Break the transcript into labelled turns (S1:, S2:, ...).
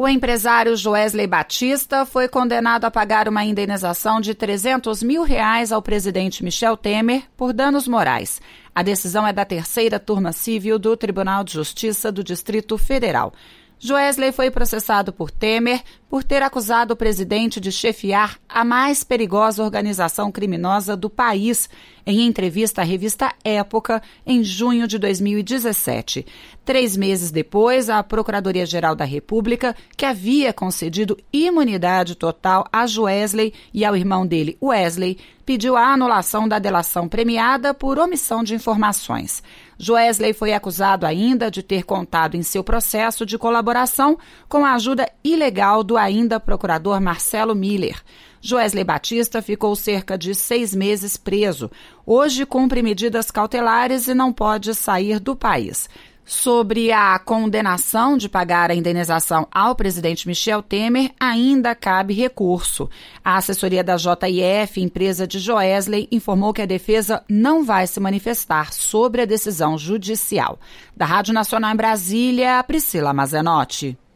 S1: O empresário Joesley Batista foi condenado a pagar uma indenização de R$300 mil ao presidente Michel Temer por danos morais. A decisão é da terceira turma civil do Tribunal de Justiça do Distrito Federal. Joesley foi processado por Temer por ter acusado o presidente de chefiar a mais perigosa organização criminosa do país, em entrevista à revista Época, em junho de 2017. 3 meses depois, a Procuradoria-Geral da República, que havia concedido imunidade total a Joesley e ao irmão dele, Wesley, pediu a anulação da delação premiada por omissão de informações. Joesley foi acusado ainda de ter contado em seu processo de colaboração com a ajuda ilegal do ainda procurador Marcelo Miller. Joesley Batista ficou cerca de 6 meses preso. Hoje cumpre medidas cautelares e não pode sair do país. Sobre a condenação de pagar a indenização ao presidente Michel Temer, ainda cabe recurso. A assessoria da JIF, empresa de Joesley, informou que a defesa não vai se manifestar sobre a decisão judicial. Da Rádio Nacional em Brasília, Priscila Mazenotti.